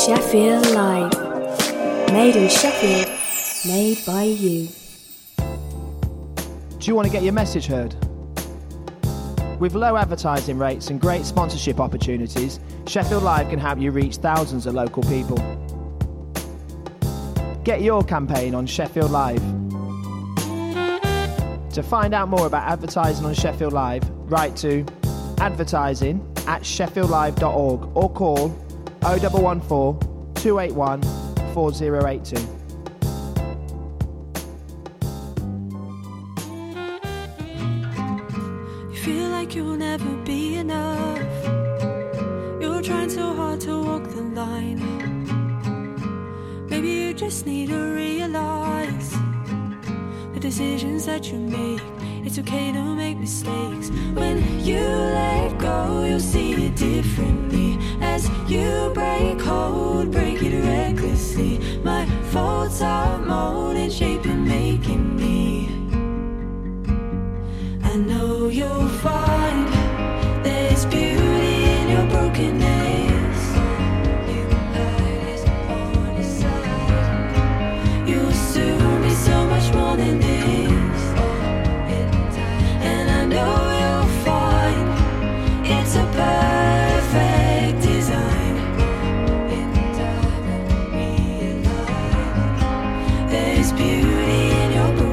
Sheffield Live. Made in Sheffield, made by you. Do you want to get your message heard? With low advertising rates and great sponsorship opportunities, Sheffield Live can help you reach thousands of local people. Get your campaign on Sheffield Live. To find out more about advertising on Sheffield Live, write to advertising@sheffieldlive.org or call 0114 281 4082. Feel like you'll never be enough. You're trying so hard to walk the line. Maybe you just need to realize the decisions that you make. It's okay to make mistakes. When you let go, you'll see it differently. As you break hold, break it recklessly. My faults are molding, shaping, making me. I know you'll find there's beauty in your brokenness. Your light is on your side. You'll soon be so much more than this. And I know you'll find it's a perfect design. In time and realign. There's beauty in your brokenness.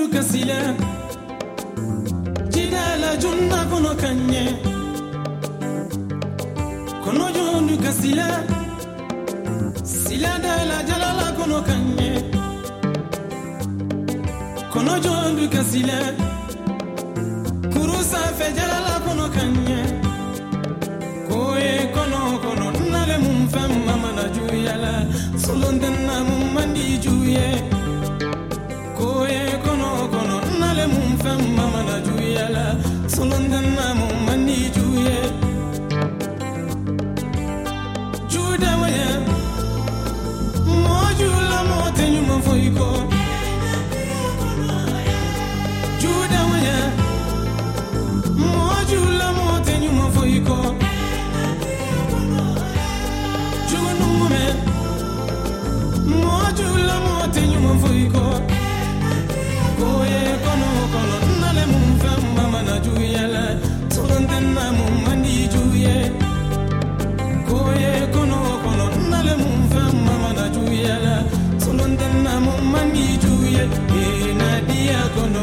kasila jidala junna kono kanye kono jondu kasila sila dala jalala kono kanye kono jondu kasila kurusa fe jalala kono kanye koye kono kono nale mum fam mama na juyala solondenna mum mandi juye koye kono kono nale mum fam mama na juyala solondenna mum mandi juye juda waya mojula motenyu mafoiko juda waya mojula motenyu mafoiko jugunumume mojula motenyu mafoiko koye kono kono nale mum fam mama na juyala solondenna mum mandi juye koye kono kono nale mum fam mama na juyala solondenna mum mandi juye nadia kono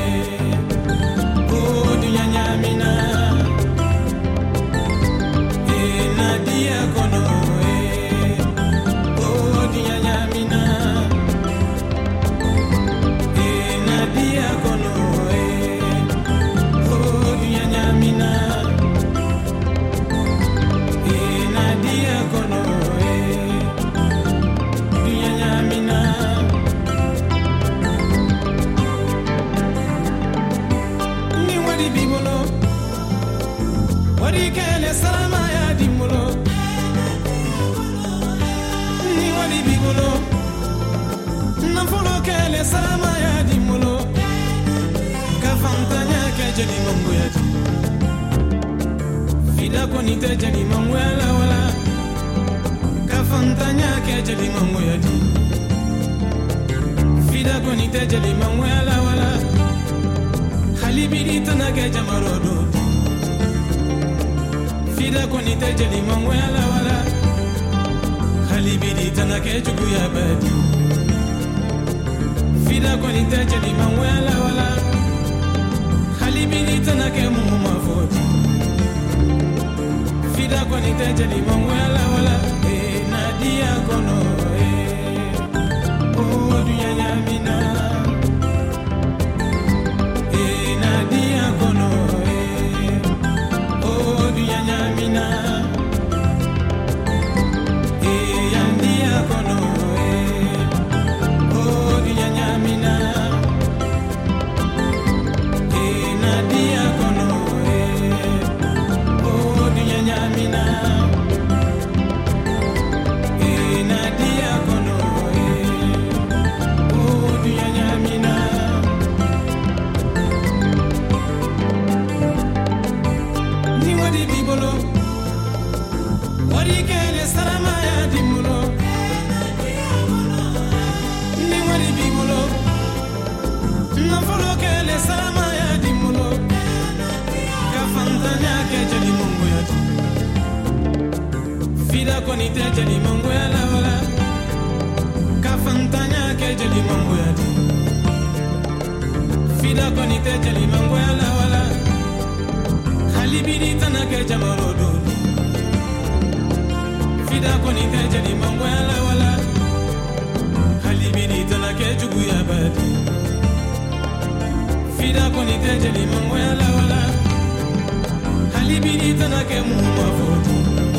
dunya nyamina nadia kono dunya nyamina nadia kono dunya nyamina nadia kono dunya nyamina ni wadi bibolo wadi kele salama ya dimulo ni wadi bibolo na folo kele salama ya dimulo ka fantanya ke jeli mongo ya di fida ko ni te jeli mongo la wala ka fantanya ke jeli mongo ya di fida ko ni te jeli mongo la wala halibidi tana ke jamarodo fida ko ni te jeli mongo la wala halibidi tana ke jugu ya badi fida ko ni te jeli mongo la wala halibidi tana ke muma foti fida ko ni te jeli mongo la wala nadia kono dunya nyamina nadia kono dunya nyamina yandia kono dunya nyamina nadia kono dunya nyamina nadia kono dunya nyamina ni wadi bibolo wadi kele salama ya dimulo ni wadi bibolo na folo kele salama ya dimulo ka fantanya ke jeli mongo ya di fida ko ni te jeli mongo ya la wala ka fantanya ke jeli mongo ya di fida ko ni te jeli mongo ya la wala halibidi tana ke jamarodo fida ko ni te jeli mongo ya la wala halibidi tana ke jugu ya badi fida ko ni te jeli mongo ya la wala halibidi tana ke muma foti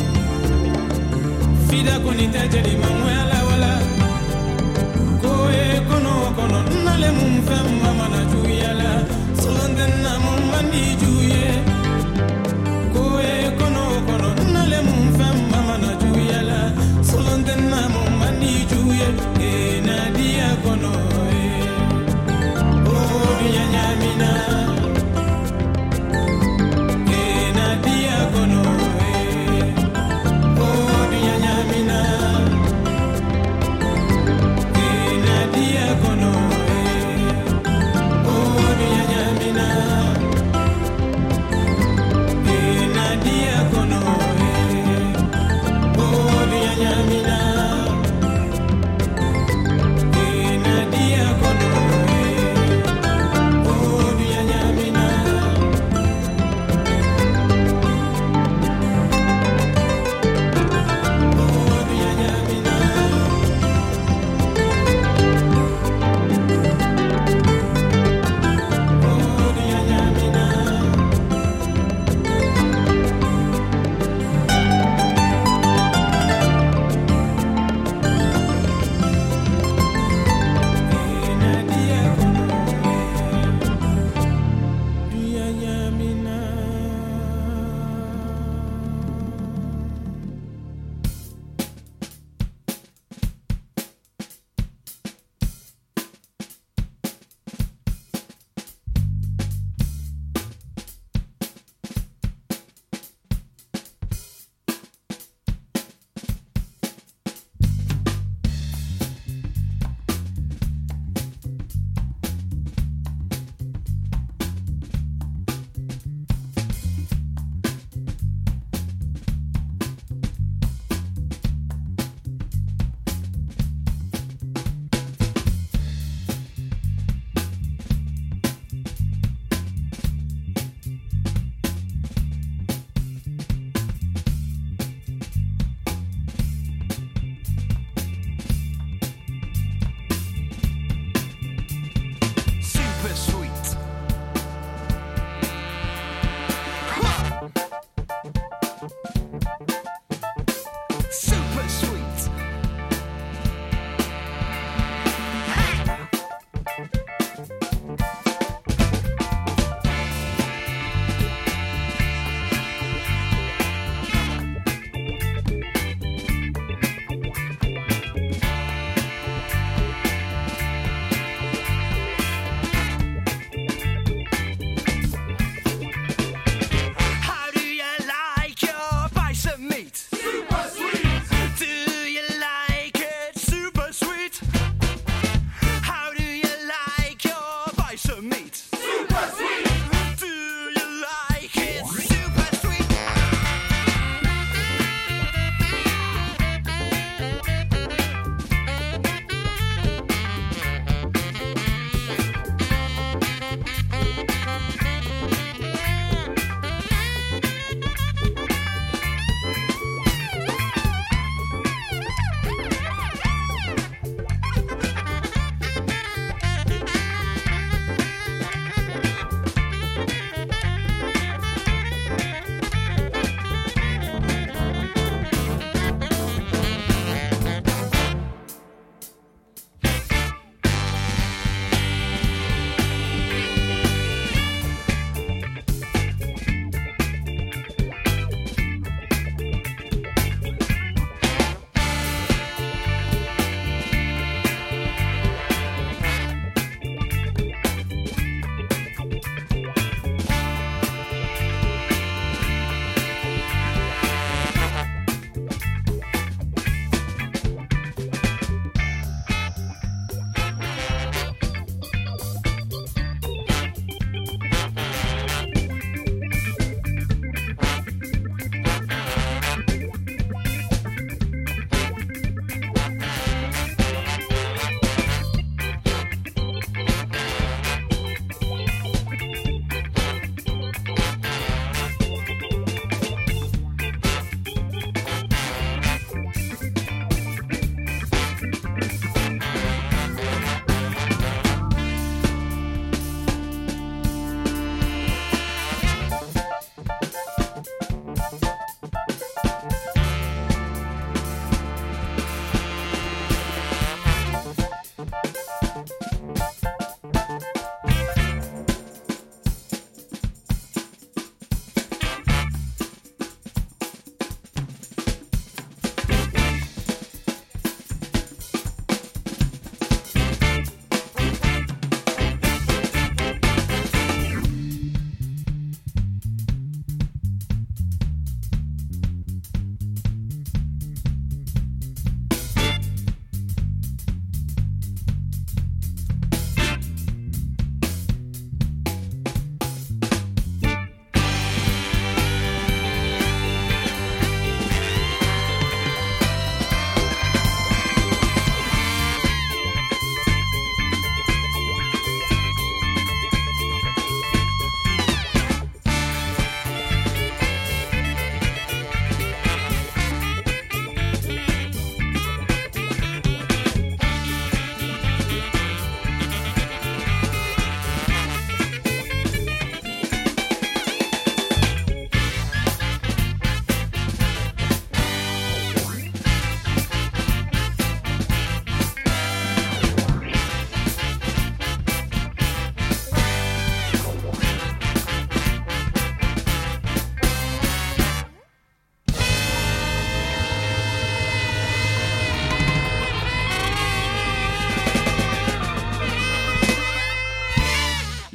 fida ko ni te jeli mongo ya la wala koye kono kono nale mum fam mama na juyala solondenna mum mandi juye koye kono kono nale mum fam mama na juyala solondenna mum mandi juye nadia kono dunya nyamina nadia kono dunya nyamina nadia kono dunya nyamina nadia kono dunya nyamina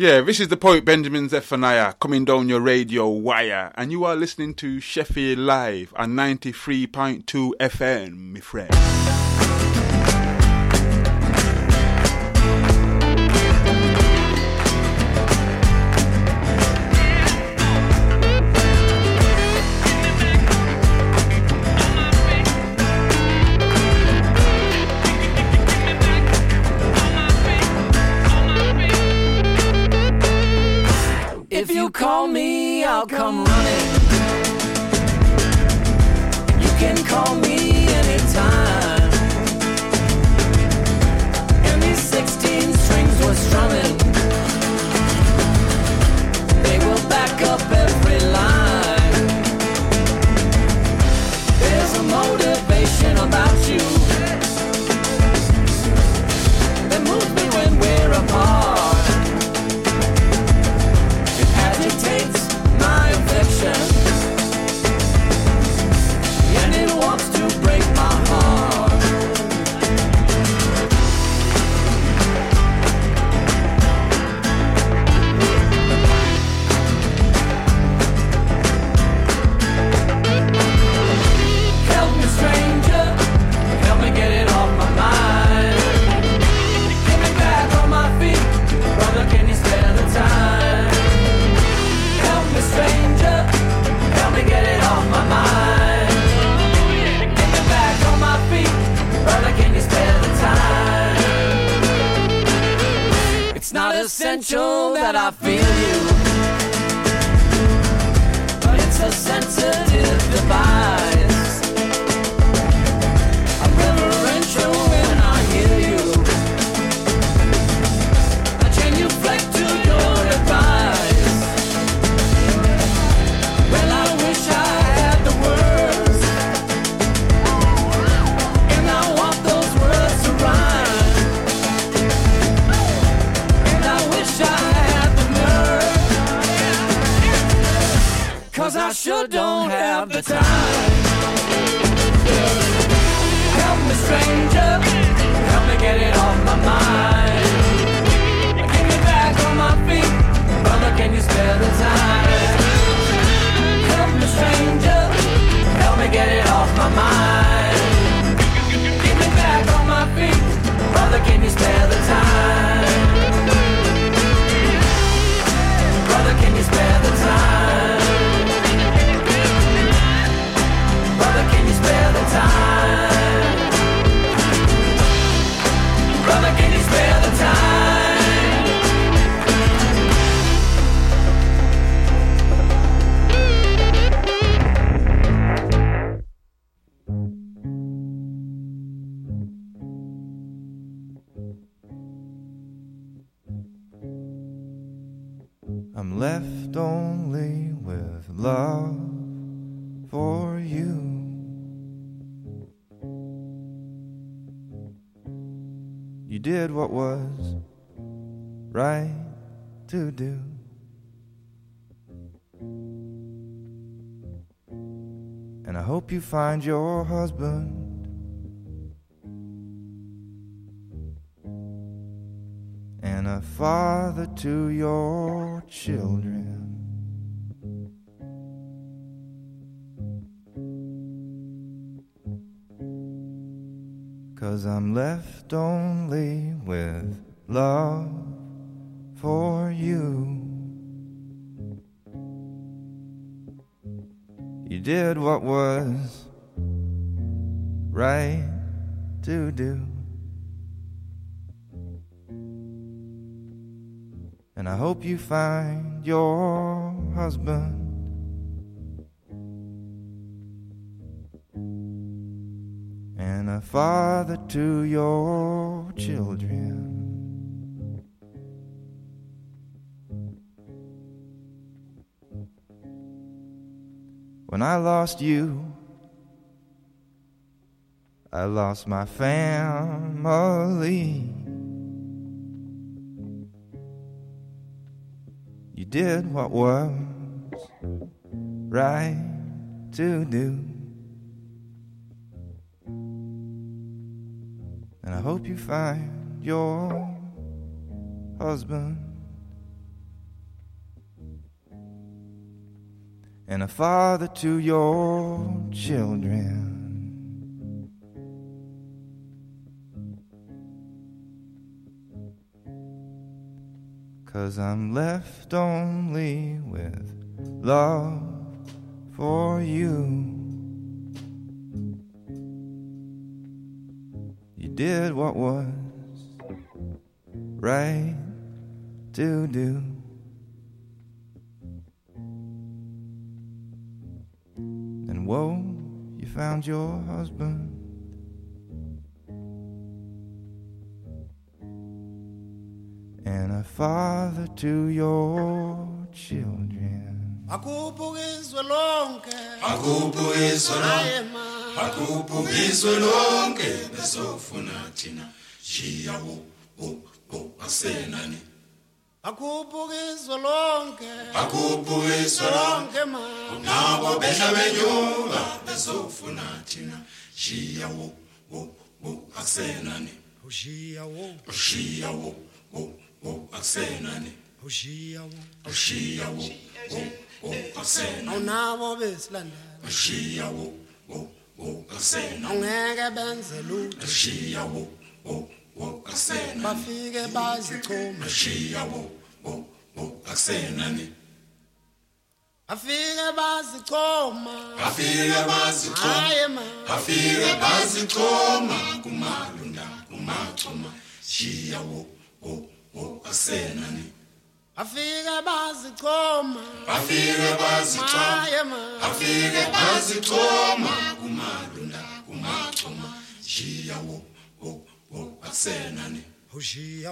Yeah, this is the poet Benjamin Zephaniah coming down your radio wire, and you are listening to Sheffield Live on 93.2 FM, my friend. If you call me, I'll come running. You can call me anytime. And these 16 strings were strumming. They will back up every line. There's a motivation about you that moves me when we're apart. Agitates my affection, and it wants to break my heart. Help me, stranger, help me get it off my mind. Get me back on my feet, brother, can you spare the time? Stranger, help me get it off my mind. Get me back on my feet, brother, can you spare the time? It's not essential that I feel you, but it's a sensitive device. I'm reverential when I hear you. I genuflect to your advice. Cause I sure don't have the time. Help me, stranger, help me get it off my mind. Get me back on my feet, brother, can you spare the time? Help me, stranger, help me get it off my mind. Get me back on my feet, brother, can you spare the time? Brother, can you spare the time? Can you spare the time? Brother, can you spare the I'm left only with love for you. You did what was right to do. And I hope you find your husband and a father to your children. 'Cause I'm left only with love for you. You did what was right to do. And I hope you find your husband and a father to your children. When I lost you, I lost my family. You did what was right to do. And I hope you find your husband and a father to your children. Cause I'm left only with love for you. You did what was right to do. And whoa, you found your husband. And a father to your children. Akubukizwe lonke, akubukizwe lonke, akubukizwe lonke bezofuna thina jiya wo asenani. akubukizwe lonke, akubukizwe lonke ma nabo behla benyuka bezofuna thina jiya wo asenani. ushiya wo asenani. ushiya wo asenani. awunabo besilandela ushiya wo asenani. awungeke benze lutho ushiya wo asenani. bafike bazichoma ushiya wo asenani. afike bazichoma haye ma afike bazichoma kumalunda kumachoma jiya wo asenani. afike bazichoma haye ma afike bazichoma kumalunda kumachoma jiya wo asenani. ushiya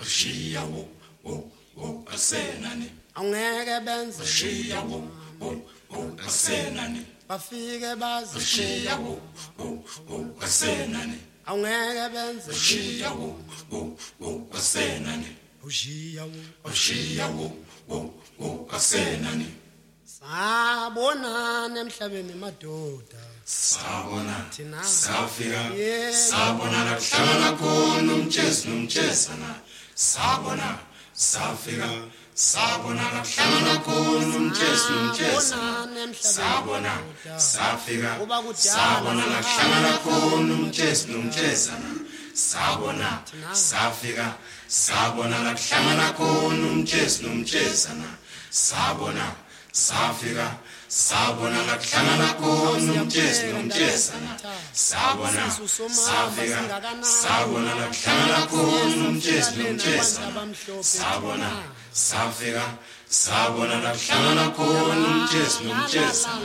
wo asenani. awungeke benze ushiya wo asenani. bafike ushiya bazichoma wo asenani. awungeke benze ushiya wo asenani. ushiya ushiya wo asenani. sabonana emhlabeni madoda sabona thina safika Yeah. sabona la kuhlangana khona umjezana. sabona safika sabona la kuhlangana khona umjezana. sabonana emhlabeni sabona madoda safika Kuba kudala sabona la kuhlangana khona umjezana. sabona Thina. safika sabona la kuhlangana khona umjezana. sabona safika sabona la kuhlangana khona umjezana. sabona safika sabona la kuhlangana khona umjezana. sabona safika sabona la kuhlangana khona umjezana.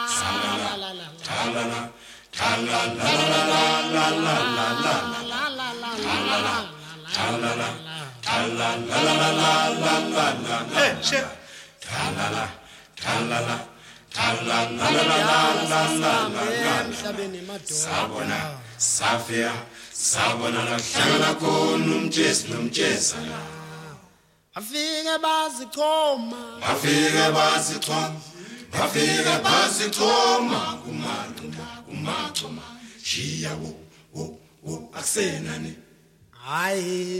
Talala talala emhlabeni madoda sabona safia sabona la kuhlangana khona umjezana. afike bazichoma bafike bazichoma kumachoma jiya wo asenani. hayi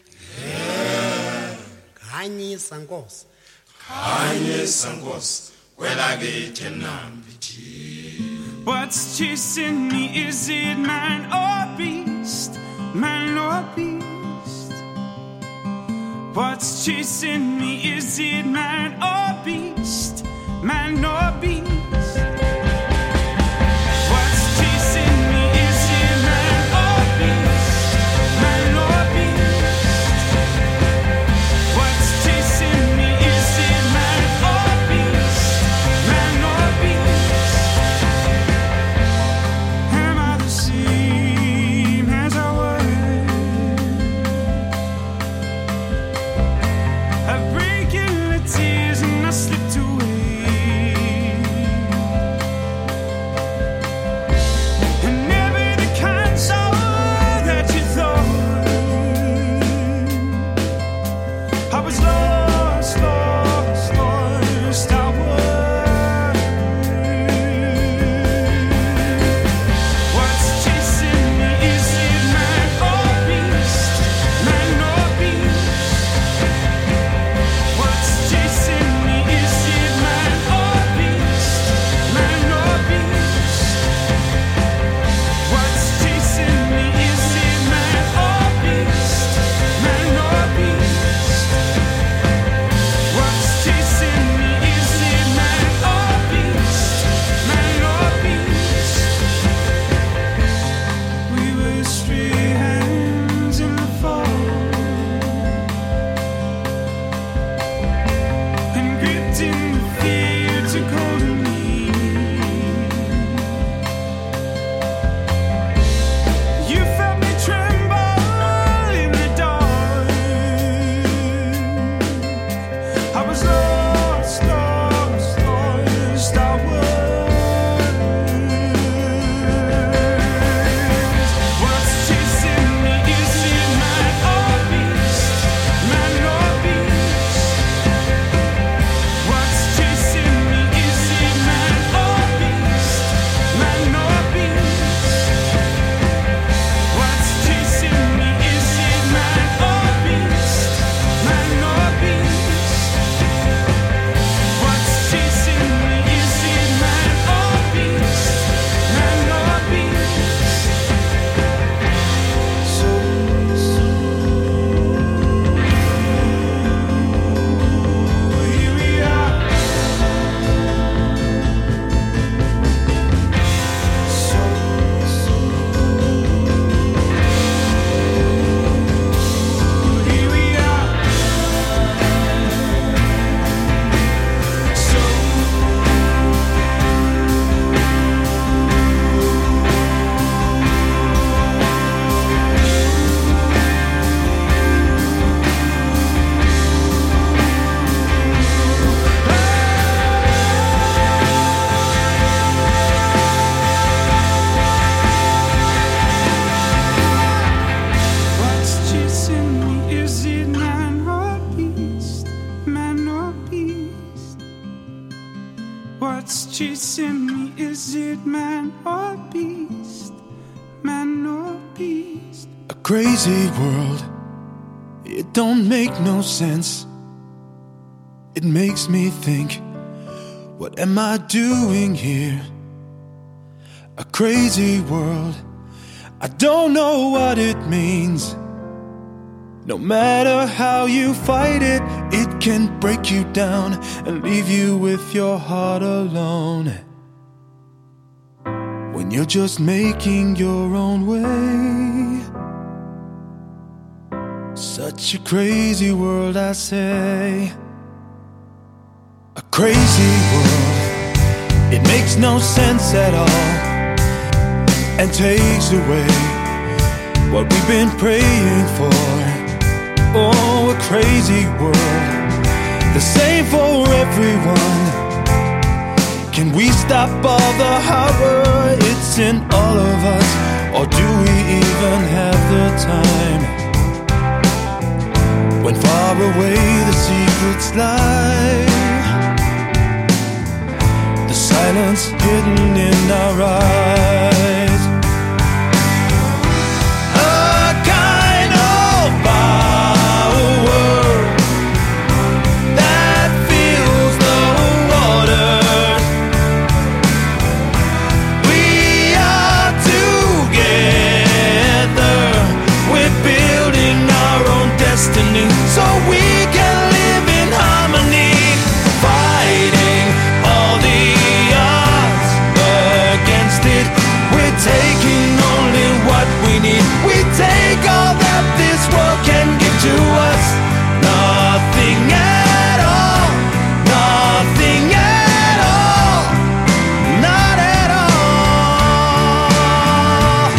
khanyisa nkosi Kanye sankosi kwela kithi nambithi. What's chasing me? Is it man or beast? Man or beast? What's chasing me? Is it man or beast? Man or beast? What's chasing me? Is it man or beast? Man or beast? What's chasing me? Is it man or beast? Man or beast? Am I the same as I was? I break in the tears and I slipped away. Is it man or beast? Man or beast? A crazy world, it don't make no sense. It makes me think, what am I doing here? A crazy world, I don't know what it means. No matter how you fight it, it can break you down and leave you with your heart alone. When you're just making your own way. Such a crazy world, I say. A crazy world, it makes no sense at all, and takes away what we've been praying for. Oh, a crazy world, the same for everyone. Can we stop all the horror? It's in all of us, or do we even have the time? When far away the secrets lie, the silence hidden in our eyes. A kind of power that fills the waters. We are together, we're building our own destiny, so we can live in harmony, fighting all the odds against it. We're taking only what we need. We take all that this world can give to us. Nothing at all, nothing at all, not at all.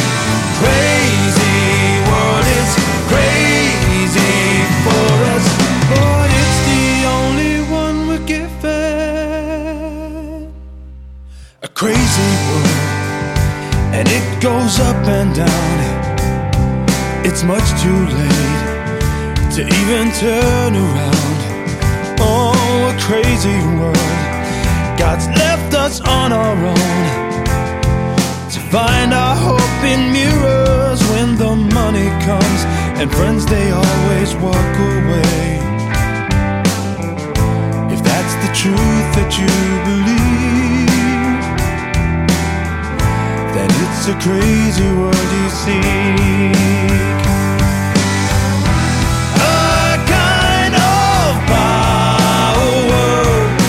Crazy world is crazy for us, but it's the only one we're given. A crazy world, and it goes up and down. It's much too late to even turn around. Oh, a crazy world, God's left us on our own to find our hope in mirrors. When the money comes and friends, they always walk away. If that's the truth that you believe, then it's a crazy world you seek. A kind of power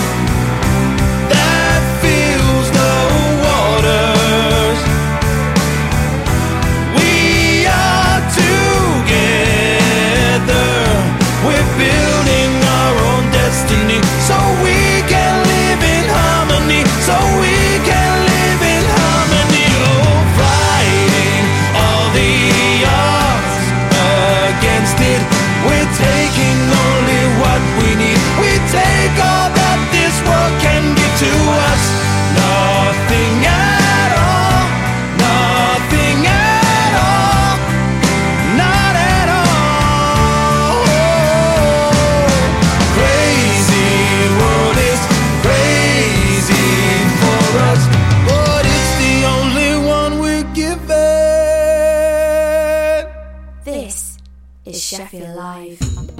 that fills the waters. We are together, we're building our own destiny, so we can live in harmony, so we can live in harmony. Oh, fighting all the odds against it. We're taking only what we need. We take all that this world can give to us. Nothing at all, nothing at all, not at all. Crazy world is crazy for us, but it's the only one we're given. This is Sheffield Live.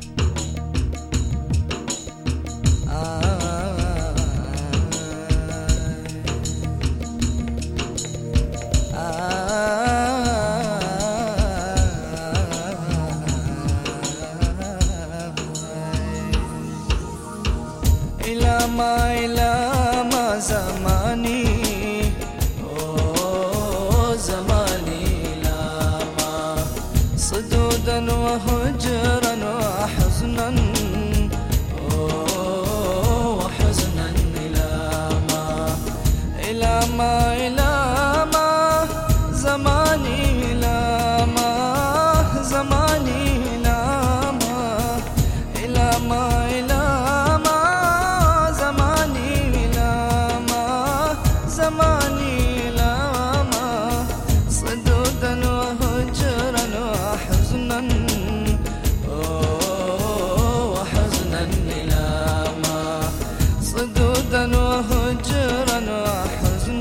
إلى زماني زماني لما صدودا وهجرا وحزنا وحزنا إلى ما زماني لما زماني لما إلى ما زماني لما زماني لما صدودا وهجرا وحزنا وحزنا إلى ما صدودا وهجرا وحزنا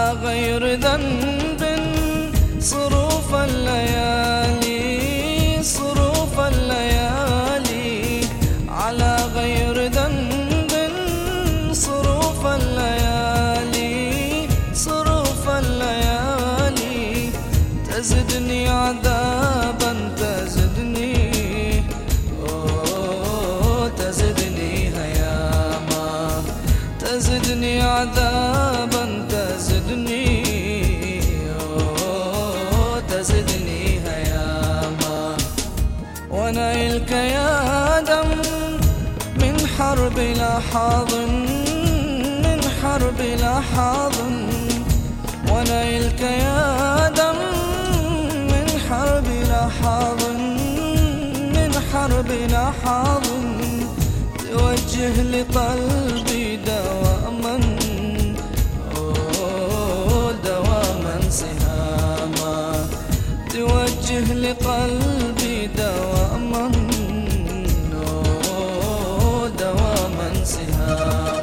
على غير ذنب صروف الليالي صروف الليالي على غير ذنب صروف الليالي صروف الليالي تزدني عذابا تزدني تزدني هياما تزدني عذابا تزدني تزدني هياما ونيلك يا دم من حرب لحظ من حرب لحظ ونيلك يا دم من حرب لحظ من حرب لحظ توجه لقلبي دواما دواما سهاما توجه لقلبي دواما دواما سهاما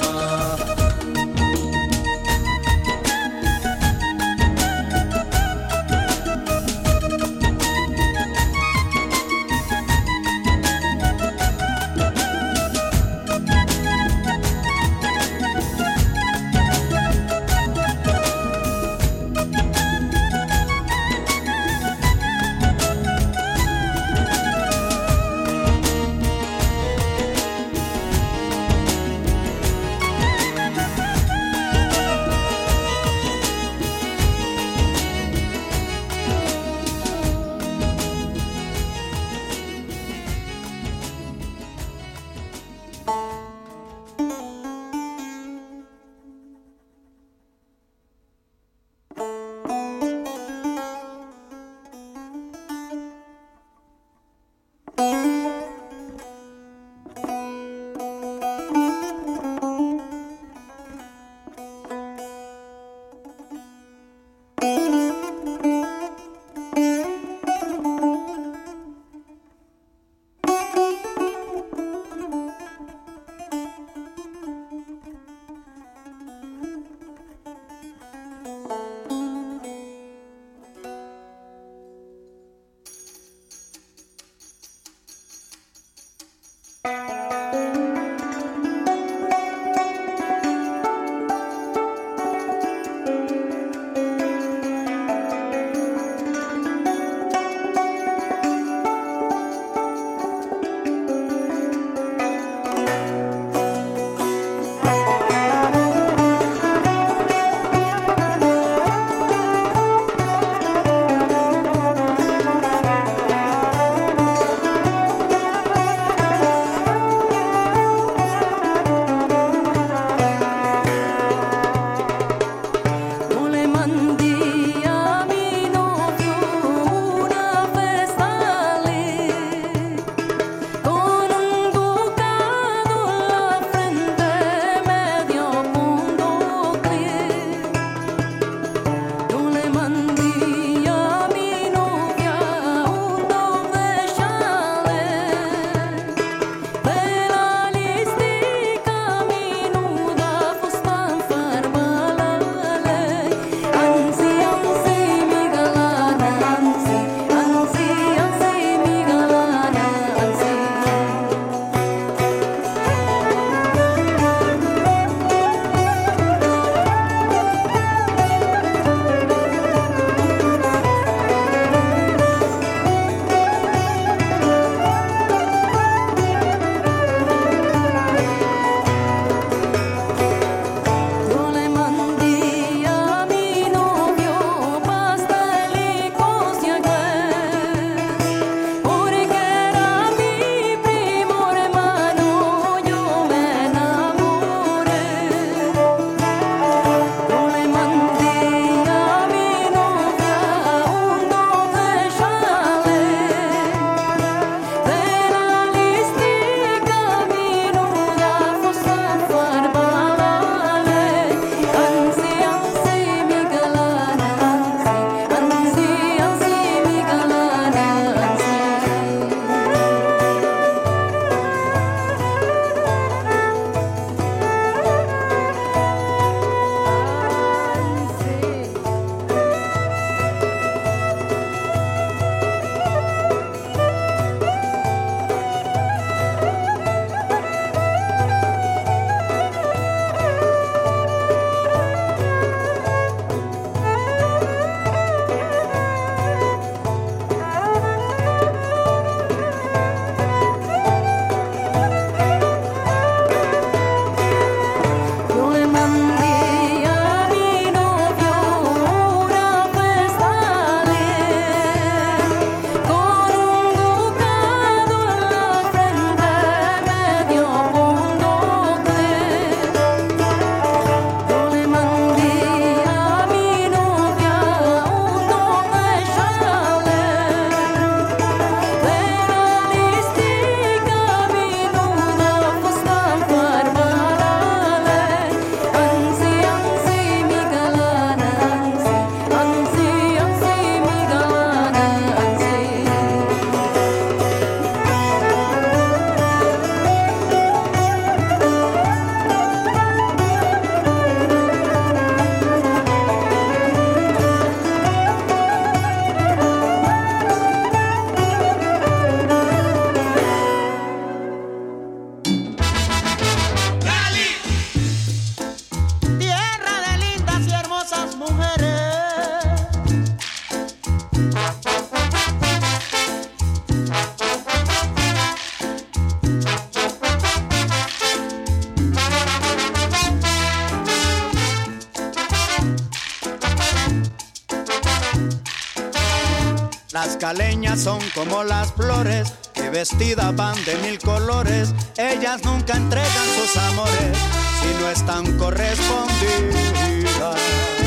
Las caleñas son como las flores que vestidas van de 1000 colores. Ellas nunca entregan sus amores si no están correspondidas.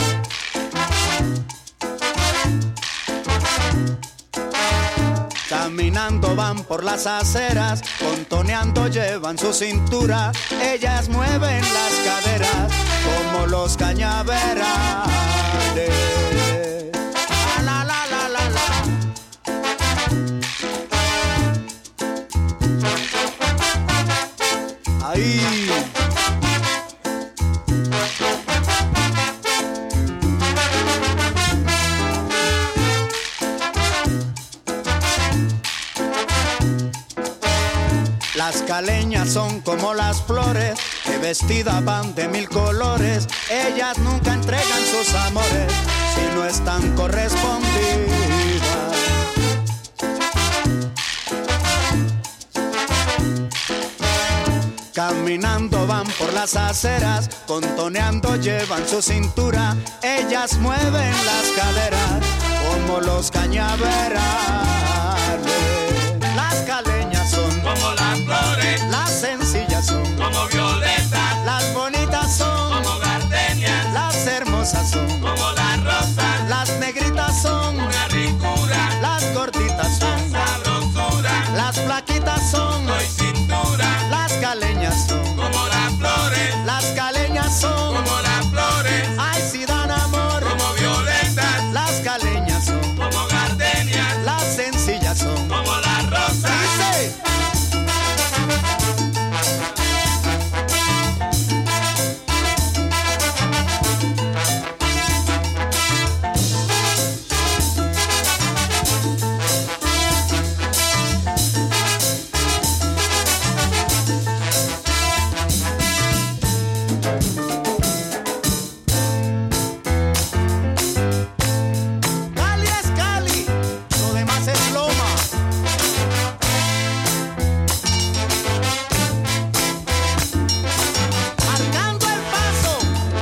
Caminando van por las aceras, contoneando llevan su cintura. Ellas mueven las caderas como los cañaverales. La, la, la, la, la. Ahí. Las caleñas son como las flores que vestidas van de 1000 colores. Ellas nunca entregan sus amores si no están correspondidas. Caminando van por las aceras, contoneando llevan su cintura. Ellas mueven las caderas como los cañaverales. Las caleñas son como las flores, las sencillas son como violetas, las bonitas son como gardenias, las hermosas son como las rosas, las negritas son una ricura, las gorditas son sabrosura, las flaquitas son soy cintura, las caleñas son como las flores, las caleñas son como las flores, ay si dan amor como violetas, las caleñas son como gardenias, las sencillas son como las rosas. ¡Dice! Cali es Cali, lo demás es Loma. Marcando el paso.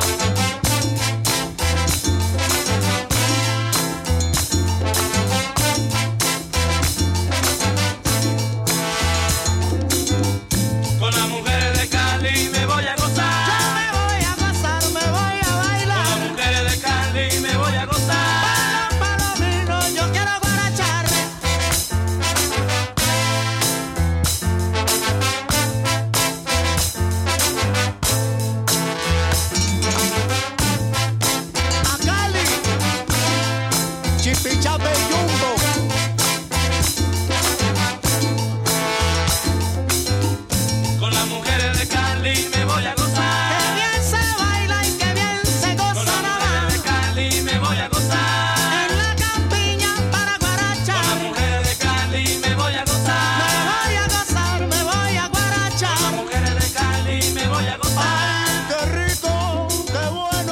Con las mujeres de Cali me voy a gozar. Me voy a gozar, me voy a Con bailar. las mujeres de Cali me voy a gozar. Palomino, yo quiero guaracharme. A Cali, Chipichape y Jumbo. Con las mujeres de Cali me voy a Que gozar. bien se baila y que bien se Con goza las nada mujeres más. de Cali me voy a gozar. En la campiña para Con las guaracharme. mujeres de Cali me voy a Me gozar. voy a gozar, me voy a Con las guarachar. mujeres de Cali me voy a gozar. ¡Ay, qué rico, qué bueno!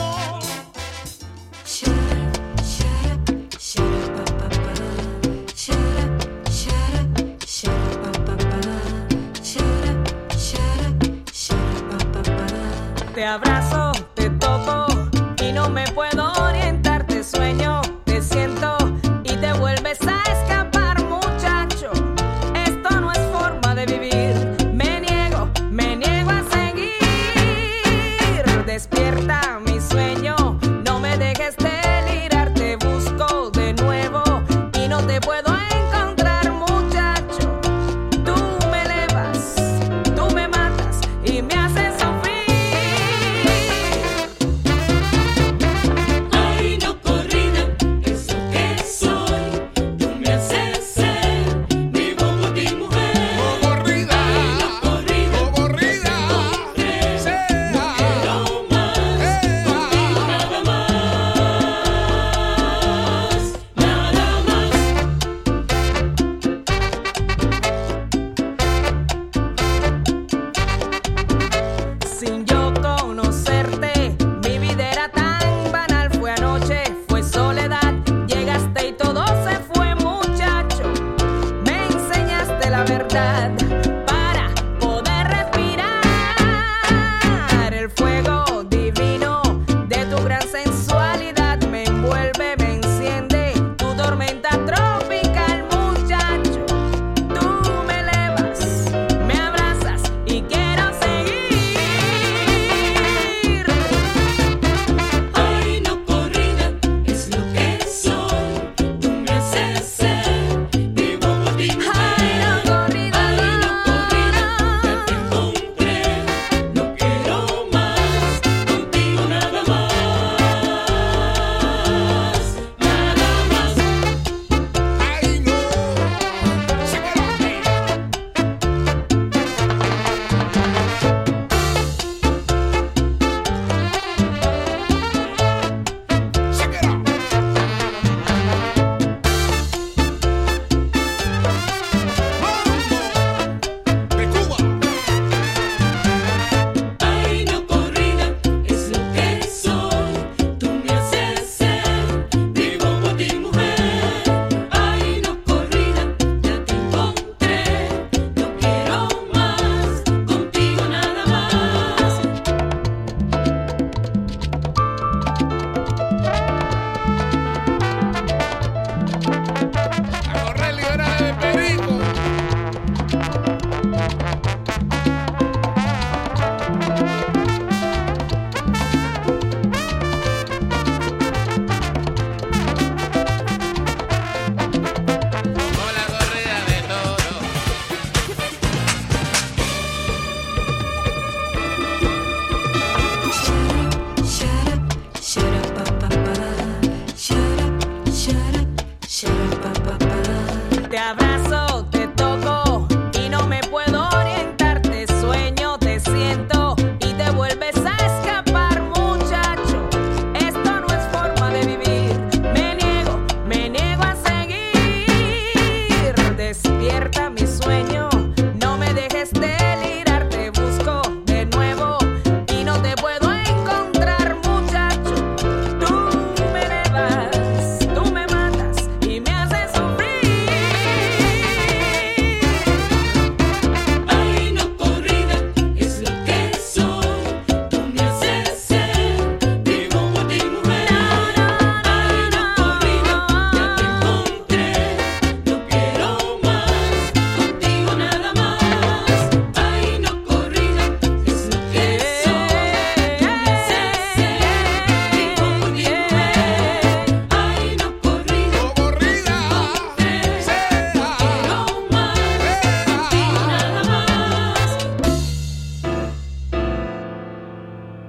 Te abrazo, te toco y no me puedo orientar. Te sueño, te siento y te vuelves a escapar, muchacho. Esto no es forma de vivir. Me niego a seguir. Despierta mi sueño, no me dejes delirar. Te busco de nuevo y no te puedo encontrar, muchacho. Tú me elevas, tú me matas y me haces sufrir. Ay, no corrida, eso que soy, tú me haces ser mi Bogotí mujer. Corrida, Ay, no corrida, corrida, no quiero más.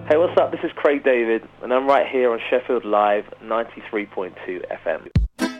Hey, what's up? This is Craig David, and I'm right here on Sheffield Live 93.2 FM.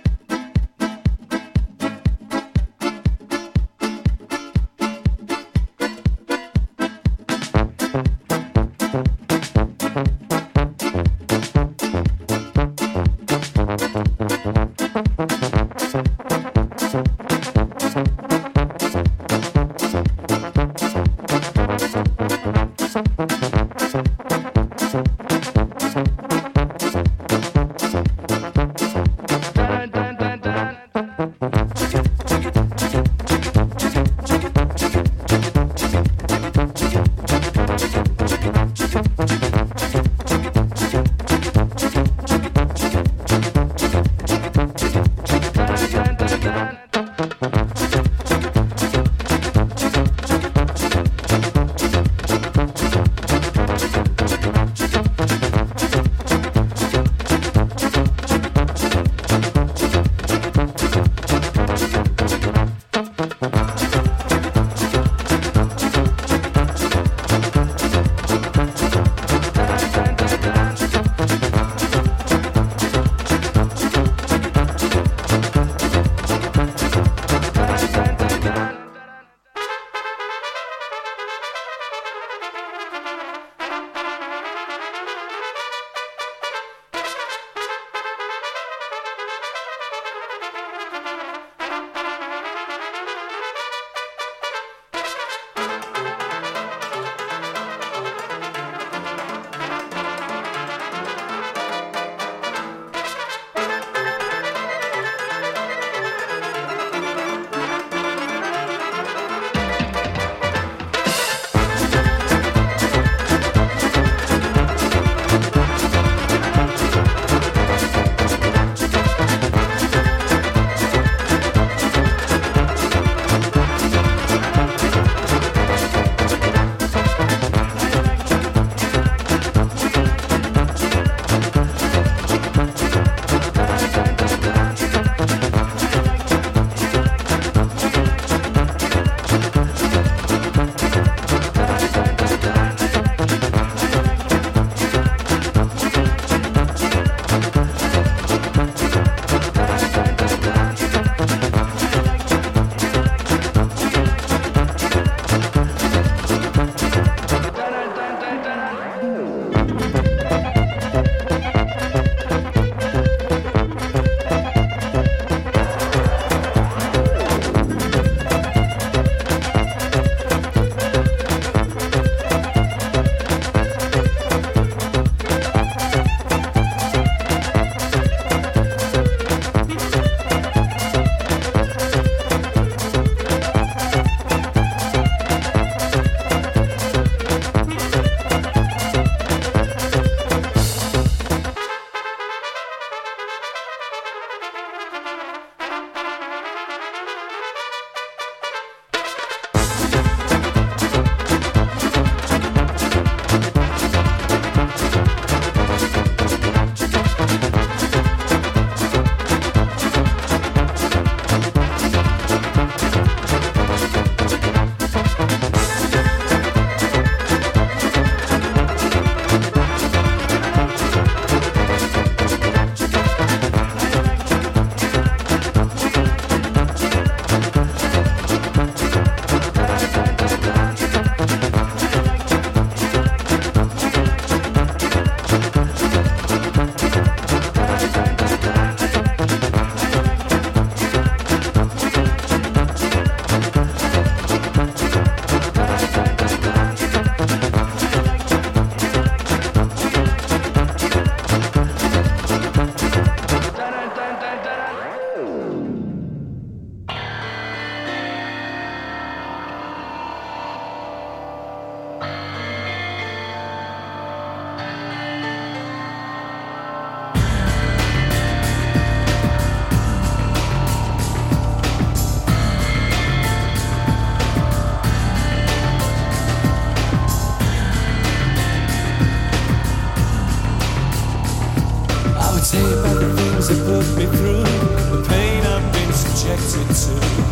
say about the things that put me through, the pain I've been subjected to.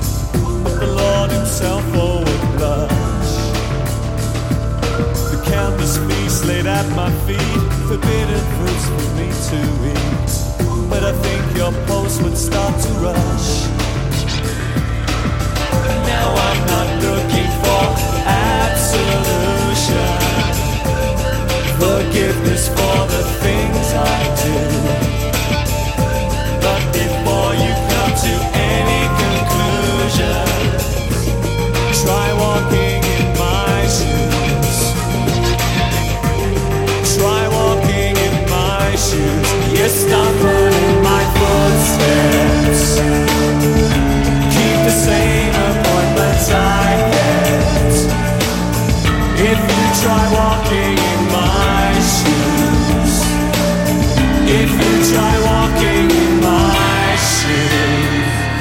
But the Lord himself, oh, would blush. The countless feasts laid at at my feet, forbidden fruits for me to eat. But I think your pulse would start to rush. Now I'm not looking for absolution, forgiveness for the things I do. But before you come to any conclusion, try walking in my shoes. Try walking in my shoes. You stumble in my footsteps. Keep the same appointments I kept. If you try walking in my shoes, if you try walking in my shoes.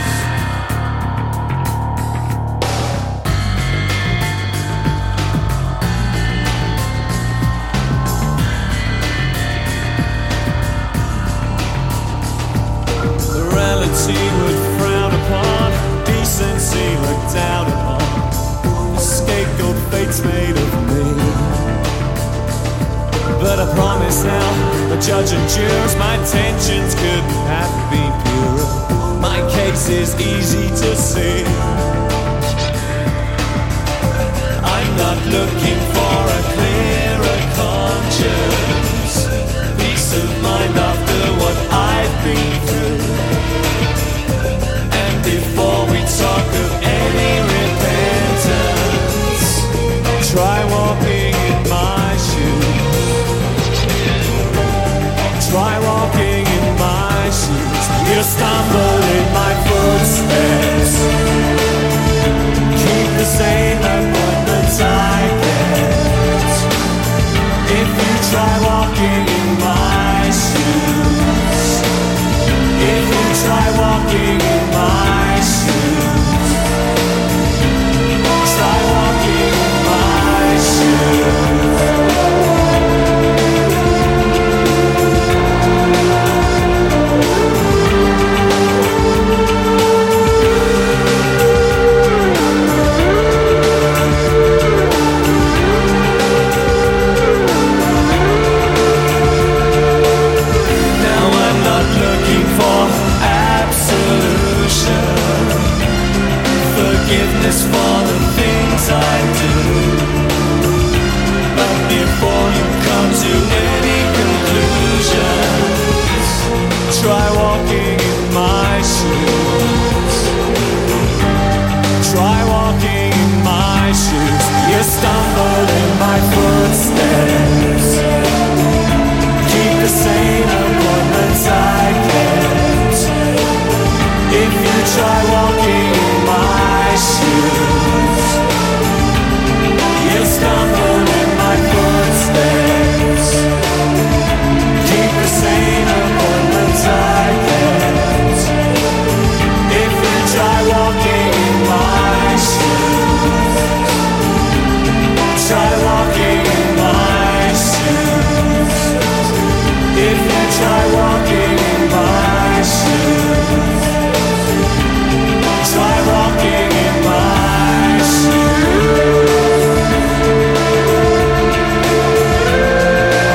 Morality would frown upon, decency looked down upon. The scapegoat fate's made of me. But I promise now, the judge and jurors, my intentions couldn't have been purer. My case is easy to see. I'm not looking for a clearer conscience, peace of mind after what I've been through. And before we talk of any repentance, try walking in my shoes. Try walking in my shoes. You stumble in my footsteps. Keep the same appointments I kept. If you try walking in my shoes, if you try walking in my shoes.